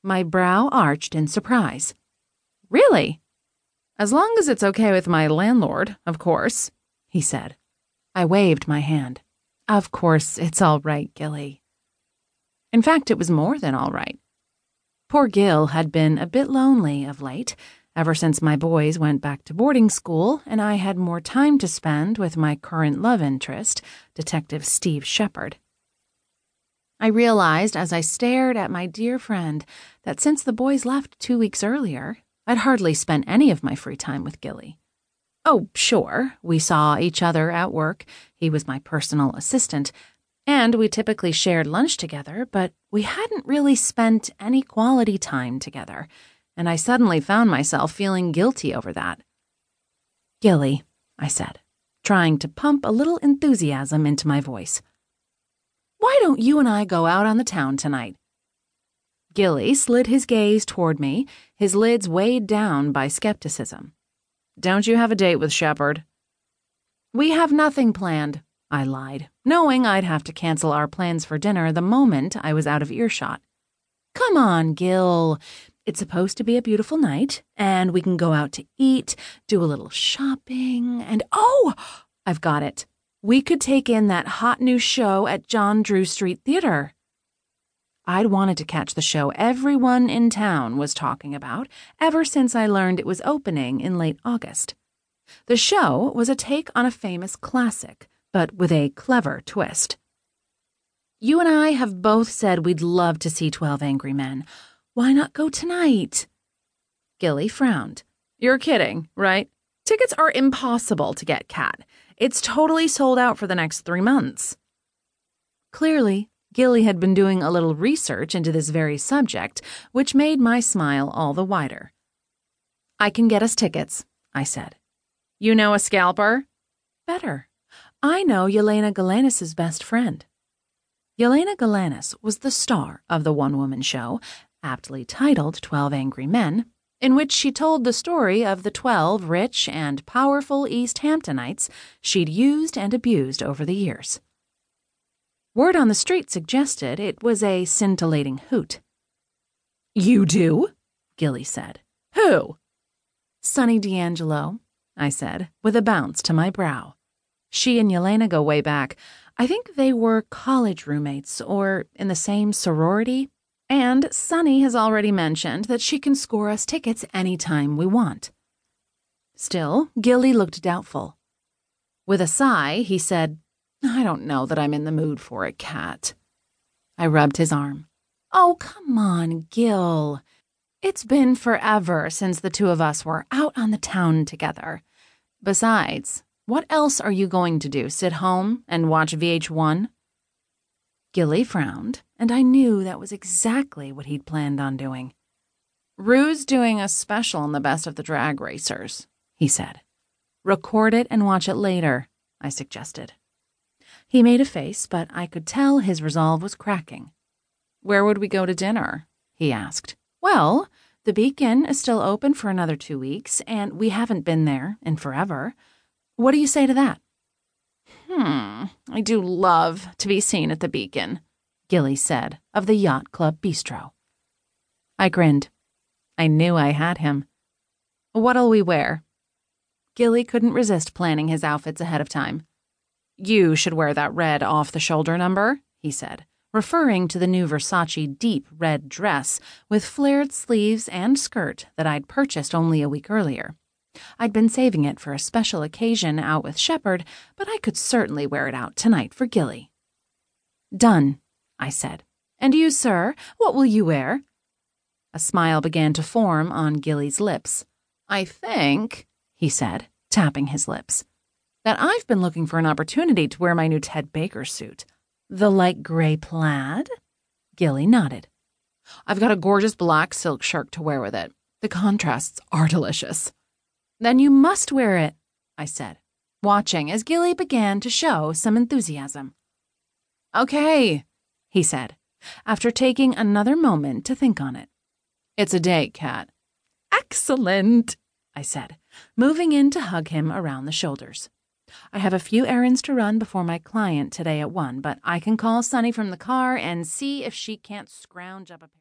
My brow arched in surprise. Really? As long as it's okay with my landlord, of course, he said. I waved my hand. Of course, it's all right, Gilly. In fact, it was more than all right. Poor Gil had been a bit lonely of late, ever since my boys went back to boarding school and I had more time to spend with my current love interest, Detective Steve Shepard. I realized as I stared at my dear friend that since the boys left 2 weeks earlier, I'd hardly spent any of my free time with Gilly. Oh, sure, we saw each other at work. He was my personal assistant, and we typically shared lunch together, but we hadn't really spent any quality time together, and I suddenly found myself feeling guilty over that. Gilly, I said, trying to pump a little enthusiasm into my voice. Why don't you and I go out on the town tonight? Gilly slid his gaze toward me, his lids weighed down by skepticism. Don't you have a date with Shepard? We have nothing planned, I lied, knowing I'd have to cancel our plans for dinner the moment I was out of earshot. Come on, Gil. It's supposed to be a beautiful night, and we can go out to eat, do a little shopping, and I've got it. We could take in that hot new show at John Drew Street Theater. I'd wanted to catch the show everyone in town was talking about ever since I learned it was opening in late August. The show was a take on a famous classic, but with a clever twist. You and I have both said we'd love to see 12 Angry Men. Why not go tonight? Gilly frowned. You're kidding, right? Tickets are impossible to get, Kat. It's totally sold out for the next 3 months. Clearly, Gilly had been doing a little research into this very subject, which made my smile all the wider. I can get us tickets, I said. You know a scalper? Better. I know Yelena Galanis' best friend. Yelena Galanis was the star of the one-woman show, aptly titled 12 Angry Men, in which she told the story of the 12 rich and powerful East Hamptonites she'd used and abused over the years. Word on the street suggested it was a scintillating hoot. You do? Gilly said. Who? Sunny D'Angelo, I said, with a bounce to my brow. She and Yelena go way back. I think they were college roommates or in the same sorority. And Sunny has already mentioned that she can score us tickets anytime we want. Still, Gilly looked doubtful. With a sigh, he said, I don't know that I'm in the mood for it, Kat. I rubbed his arm. Oh, come on, Gil. It's been forever since the two of us were out on the town together. Besides, what else are you going to do, sit home and watch VH1? Gilly frowned, and I knew that was exactly what he'd planned on doing. Rue's doing a special on the Best of the Drag Racers, he said. Record it and watch it later, I suggested. He made a face, but I could tell his resolve was cracking. Where would we go to dinner? He asked. Well, the Beacon is still open for another 2 weeks, and we haven't been there in forever. What do you say to that? I do love to be seen at the Beacon, Gilly said of the Yacht Club Bistro. I grinned. I knew I had him. What'll we wear? Gilly couldn't resist planning his outfits ahead of time. You should wear that red off-the-shoulder number, he said, referring to the new Versace deep red dress with flared sleeves and skirt that I'd purchased only a week earlier. I'd been saving it for a special occasion out with Shepard, but I could certainly wear it out tonight for Gilly. Done, I said. And you, sir, what will you wear? A smile began to form on Gilly's lips. I think, he said, tapping his lips, that I've been looking for an opportunity to wear my new Ted Baker suit. The light gray plaid? Gilly nodded. I've got a gorgeous black silk shirt to wear with it. The contrasts are delicious. Then you must wear it, I said, watching as Gilly began to show some enthusiasm. Okay, he said, after taking another moment to think on it. It's a date, Kat. Excellent, I said, moving in to hug him around the shoulders. I have a few errands to run before my client today at 1, but I can call Sunny from the car and see if she can't scrounge up a pair.